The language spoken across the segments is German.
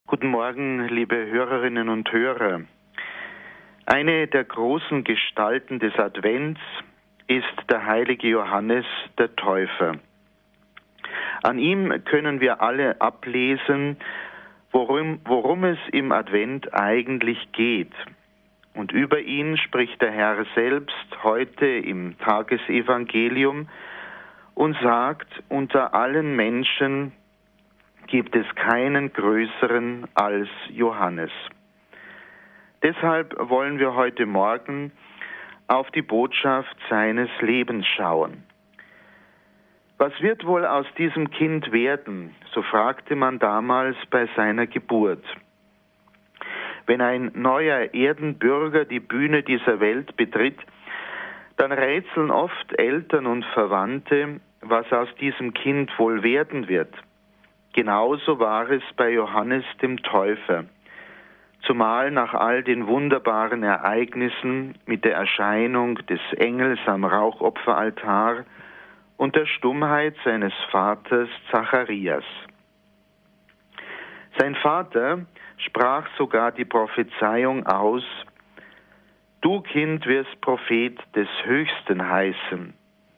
Guten Morgen, liebe Hörerinnen und Hörer. Eine der großen Gestalten des Advents ist der heilige Johannes der Täufer. An ihm können wir alle ablesen, worum es im Advent eigentlich geht. Und über ihn spricht der Herr selbst heute im Tagesevangelium und sagt, unter allen Menschen gibt es keinen größeren als Johannes. Deshalb wollen wir heute Morgen auf die Botschaft seines Lebens schauen. Was wird wohl aus diesem Kind werden? So fragte man damals bei seiner Geburt. Wenn ein neuer Erdenbürger die Bühne dieser Welt betritt, dann rätseln oft Eltern und Verwandte, was aus diesem Kind wohl werden wird. Genauso war es bei Johannes dem Täufer, zumal nach all den wunderbaren Ereignissen mit der Erscheinung des Engels am Rauchopferaltar und der Stummheit seines Vaters Zacharias. Sein Vater sprach sogar die Prophezeiung aus: Du, Kind, wirst Prophet des Höchsten heißen.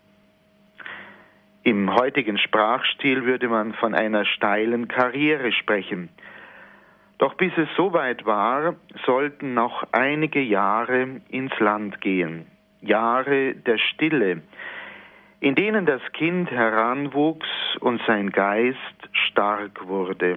Im heutigen Sprachstil würde man von einer steilen Karriere sprechen. Doch bis es soweit war, sollten noch einige Jahre ins Land gehen. Jahre der Stille, in denen das Kind heranwuchs und sein Geist stark wurde.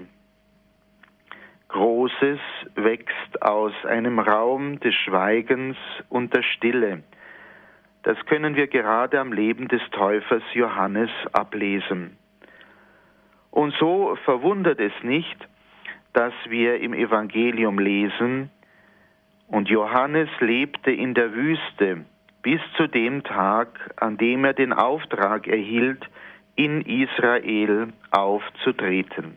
Großes wächst aus einem Raum des Schweigens und der Stille. Das können wir gerade am Leben des Täufers Johannes ablesen. Und so verwundert es nicht, dass wir im Evangelium lesen, und Johannes lebte in der Wüste bis zu dem Tag, an dem er den Auftrag erhielt, in Israel aufzutreten.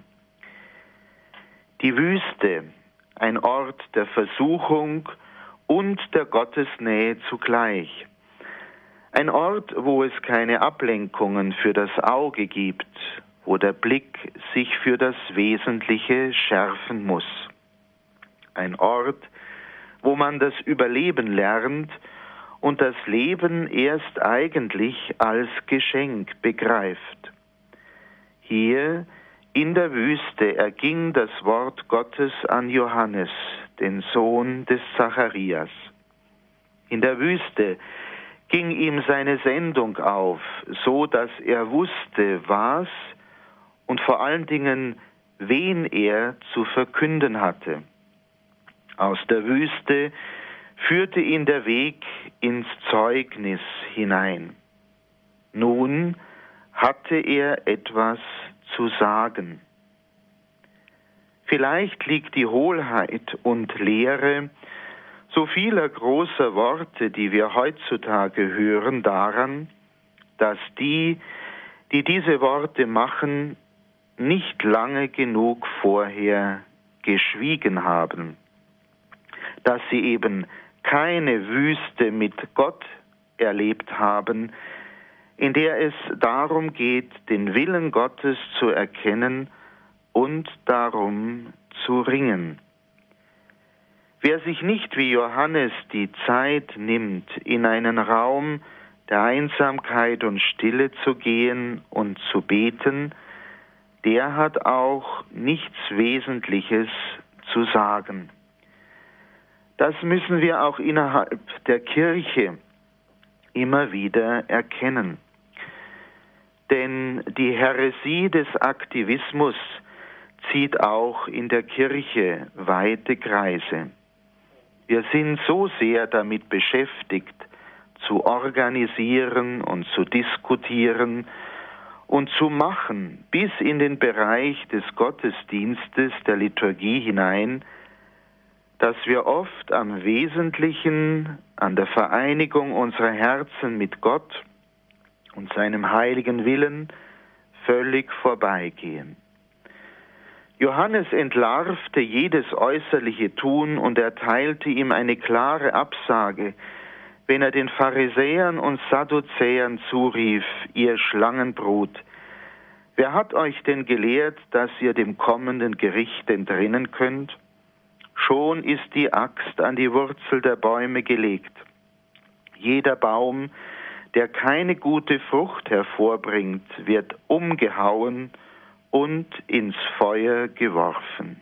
Die Wüste, ein Ort der Versuchung und der Gottesnähe zugleich. Ein Ort, wo es keine Ablenkungen für das Auge gibt, wo der Blick sich für das Wesentliche schärfen muss. Ein Ort, wo man das Überleben lernt und das Leben erst eigentlich als Geschenk begreift. Hier in der Wüste erging das Wort Gottes an Johannes, den Sohn des Zacharias. In der Wüste ging ihm seine Sendung auf, so dass er wusste, was und vor allen Dingen, wen er zu verkünden hatte. Aus der Wüste führte ihn der Weg ins Zeugnis hinein. Nun hatte er etwas zu sagen. Vielleicht liegt die Hohlheit und Leere so vieler großer Worte, die wir heutzutage hören, daran, dass die diese Worte machen, nicht lange genug vorher geschwiegen haben, dass sie eben keine Wüste mit Gott erlebt haben, in der es darum geht, den Willen Gottes zu erkennen und darum zu ringen. Wer sich nicht wie Johannes die Zeit nimmt, in einen Raum der Einsamkeit und Stille zu gehen und zu beten, der hat auch nichts Wesentliches zu sagen. Das müssen wir auch innerhalb der Kirche immer wieder erkennen. Denn die Häresie des Aktivismus zieht auch in der Kirche weite Kreise. Wir sind so sehr damit beschäftigt, zu organisieren und zu diskutieren und zu machen, bis in den Bereich des Gottesdienstes, der Liturgie hinein, dass wir oft am Wesentlichen, an der Vereinigung unserer Herzen mit Gott und seinem heiligen Willen völlig vorbeigehen. Johannes entlarvte jedes äußerliche Tun und erteilte ihm eine klare Absage, wenn er den Pharisäern und Sadduzäern zurief, ihr Schlangenbrut, Wer hat euch denn gelehrt, dass ihr dem kommenden Gericht entrinnen könnt? Schon ist die Axt an die Wurzel der Bäume gelegt. Jeder Baum, der keine gute Frucht hervorbringt, wird umgehauen und ins Feuer geworfen.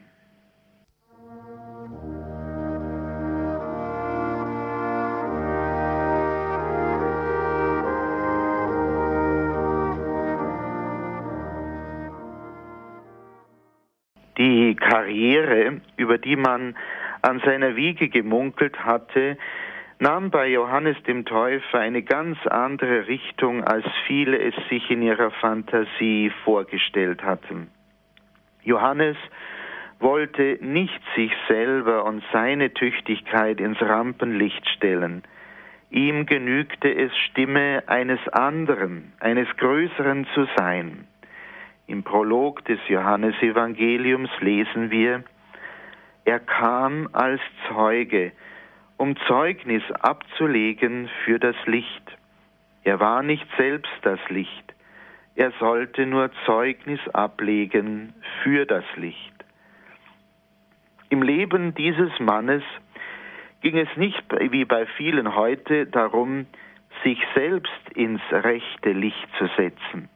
Die Karriere, über die man an seiner Wiege gemunkelt hatte, nahm bei Johannes dem Täufer eine ganz andere Richtung, als viele es sich in ihrer Fantasie vorgestellt hatten. Johannes wollte nicht sich selber und seine Tüchtigkeit ins Rampenlicht stellen. Ihm genügte es, Stimme eines anderen, eines Größeren zu sein. Im Prolog des Johannesevangeliums lesen wir: Er kam als Zeuge, um Zeugnis abzulegen für das Licht. Er war nicht selbst das Licht, er sollte nur Zeugnis ablegen für das Licht. Im Leben dieses Mannes ging es nicht wie bei vielen heute darum, sich selbst ins rechte Licht zu setzen.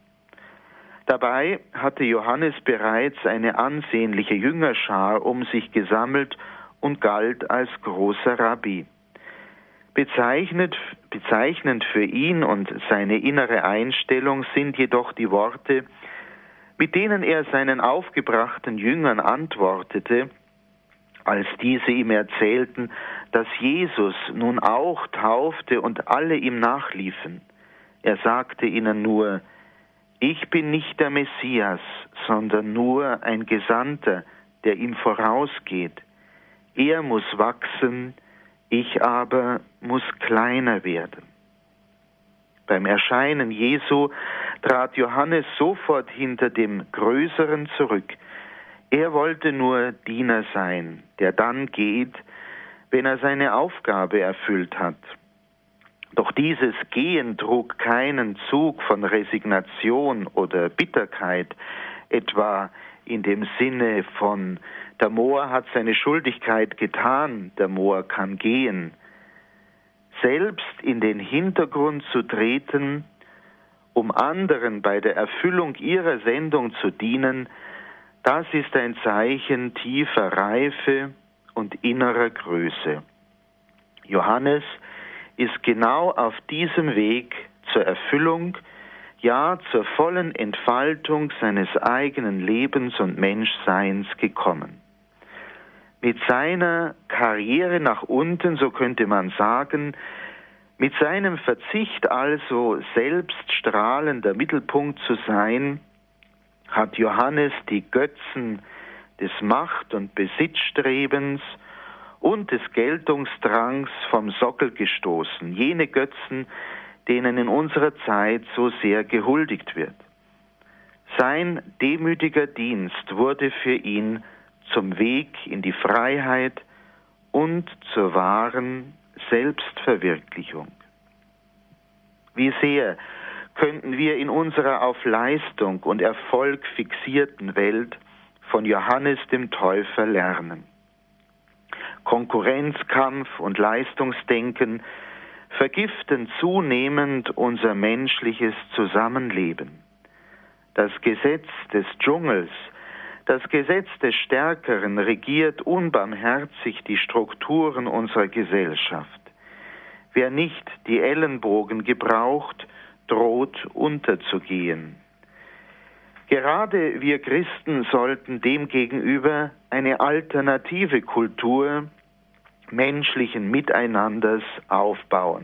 Dabei hatte Johannes bereits eine ansehnliche Jüngerschar um sich gesammelt und galt als großer Rabbi. Bezeichnend für ihn und seine innere Einstellung sind jedoch die Worte, mit denen er seinen aufgebrachten Jüngern antwortete, als diese ihm erzählten, dass Jesus nun auch taufte und alle ihm nachliefen. Er sagte ihnen nur: Ich bin nicht der Messias, sondern nur ein Gesandter, der ihm vorausgeht. Er muss wachsen, ich aber muss kleiner werden. Beim Erscheinen Jesu trat Johannes sofort hinter dem Größeren zurück. Er wollte nur Diener sein, der dann geht, wenn er seine Aufgabe erfüllt hat. Doch dieses Gehen trug keinen Zug von Resignation oder Bitterkeit, etwa in dem Sinne von: Der Mohr hat seine Schuldigkeit getan, der Mohr kann gehen. Selbst in den Hintergrund zu treten, um anderen bei der Erfüllung ihrer Sendung zu dienen, das ist ein Zeichen tiefer Reife und innerer Größe. Johannes ist genau auf diesem Weg zur Erfüllung, ja zur vollen Entfaltung seines eigenen Lebens und Menschseins gekommen. Mit seiner Karriere nach unten, so könnte man sagen, mit seinem Verzicht also selbst strahlender Mittelpunkt zu sein, hat Johannes die Götzen des Macht- und Besitzstrebens und des Geltungsdrangs vom Sockel gestoßen, jene Götzen, denen in unserer Zeit so sehr gehuldigt wird. Sein demütiger Dienst wurde für ihn zum Weg in die Freiheit und zur wahren Selbstverwirklichung. Wie sehr könnten wir in unserer auf Leistung und Erfolg fixierten Welt von Johannes dem Täufer lernen. Konkurrenzkampf und Leistungsdenken vergiften zunehmend unser menschliches Zusammenleben. Das Gesetz des Dschungels, das Gesetz des Stärkeren regiert unbarmherzig die Strukturen unserer Gesellschaft. Wer nicht die Ellenbogen gebraucht, droht unterzugehen. Gerade wir Christen sollten demgegenüber eine alternative Kultur menschlichen Miteinanders aufbauen,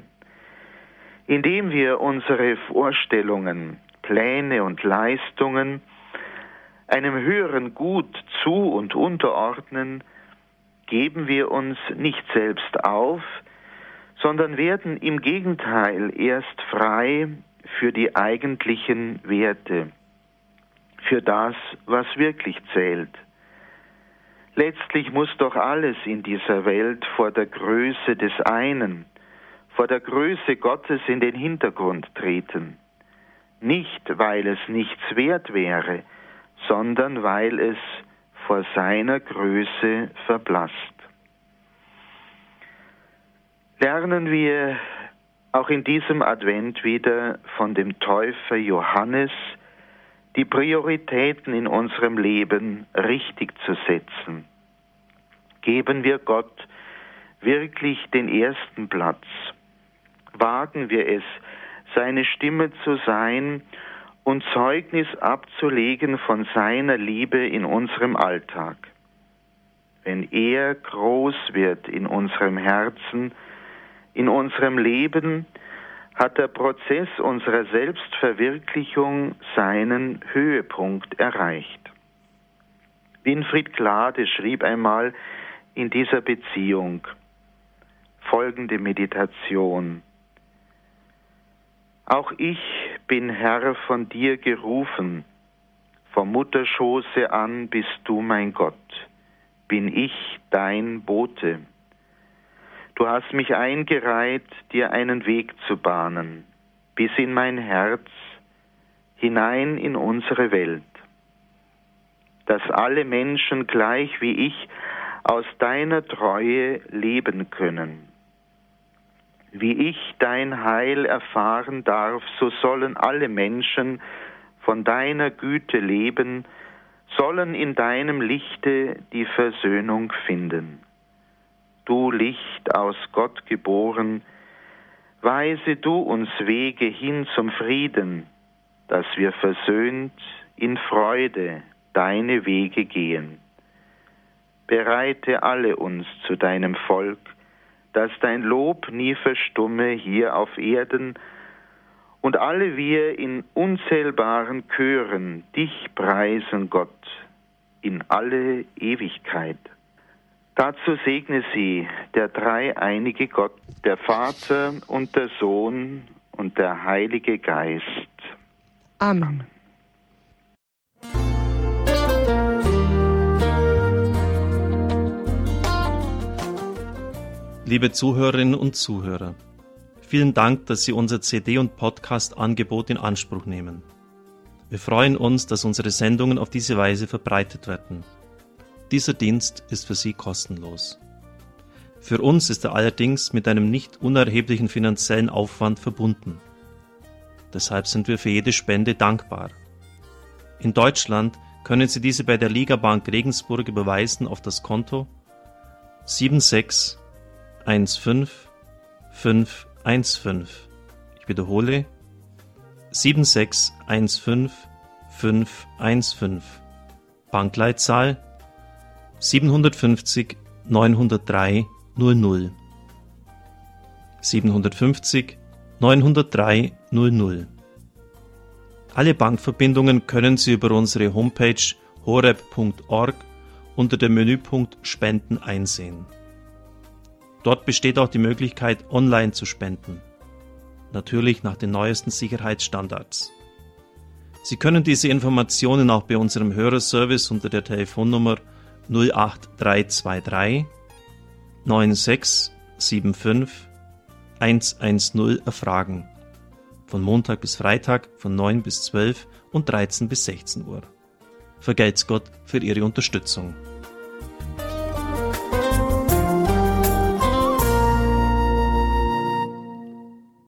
indem wir unsere Vorstellungen, Pläne und Leistungen einem höheren Gut zu- und unterordnen, geben wir uns nicht selbst auf, sondern werden im Gegenteil erst frei für die eigentlichen Werte, für das, was wirklich zählt. Letztlich muss doch alles in dieser Welt vor der Größe des einen, vor der Größe Gottes in den Hintergrund treten. nicht weil es nichts wert wäre, sondern weil es vor seiner Größe verblasst. Lernen wir auch in diesem Advent wieder von dem Täufer Johannes, die Prioritäten in unserem Leben richtig zu setzen. Geben wir Gott wirklich den ersten Platz. Wagen wir es, seine Stimme zu sein und Zeugnis abzulegen von seiner Liebe in unserem Alltag. Wenn er groß wird in unserem Herzen, in unserem Leben, hat der Prozess unserer Selbstverwirklichung seinen Höhepunkt erreicht. Winfried Glade schrieb einmal in dieser Beziehung folgende Meditation: Auch ich bin Herr von dir gerufen, vom Mutterschoße an bist du mein Gott, bin ich dein Bote. Du hast mich eingereiht, dir einen Weg zu bahnen, bis in mein Herz, hinein in unsere Welt. Dass alle Menschen gleich wie ich aus deiner Treue leben können. Wie ich dein Heil erfahren darf, so sollen alle Menschen von deiner Güte leben, sollen in deinem Lichte die Versöhnung finden. Du Licht aus Gott geboren, weise du uns Wege hin zum Frieden, dass wir versöhnt in Freude deine Wege gehen. Bereite alle uns zu deinem Volk, dass dein Lob nie verstumme hier auf Erden und alle wir in unzählbaren Chören dich preisen, Gott, in alle Ewigkeit. Dazu segne sie der dreieinige Gott, der Vater und der Sohn und der Heilige Geist. Amen. Liebe Zuhörerinnen und Zuhörer, vielen Dank, dass Sie unser CD- und Podcast-Angebot in Anspruch nehmen. Wir freuen uns, dass unsere Sendungen auf diese Weise verbreitet werden. Dieser Dienst ist für Sie kostenlos. Für uns ist er allerdings mit einem nicht unerheblichen finanziellen Aufwand verbunden. Deshalb sind wir für jede Spende dankbar. In Deutschland können Sie diese bei der Ligabank Regensburg überweisen auf das Konto 7615515. Ich wiederhole 7615515. Bankleitzahl 750 903 00. 750 903 00. Alle Bankverbindungen können Sie über unsere Homepage horeb.org unter dem Menüpunkt Spenden einsehen. Dort besteht auch die Möglichkeit, online zu spenden. Natürlich nach den neuesten Sicherheitsstandards. Sie können diese Informationen auch bei unserem Hörerservice unter der Telefonnummer 08323 9675 110 erfragen. Von Montag bis Freitag von 9 bis 12 und 13 bis 16 Uhr. Vergelt's Gott für Ihre Unterstützung.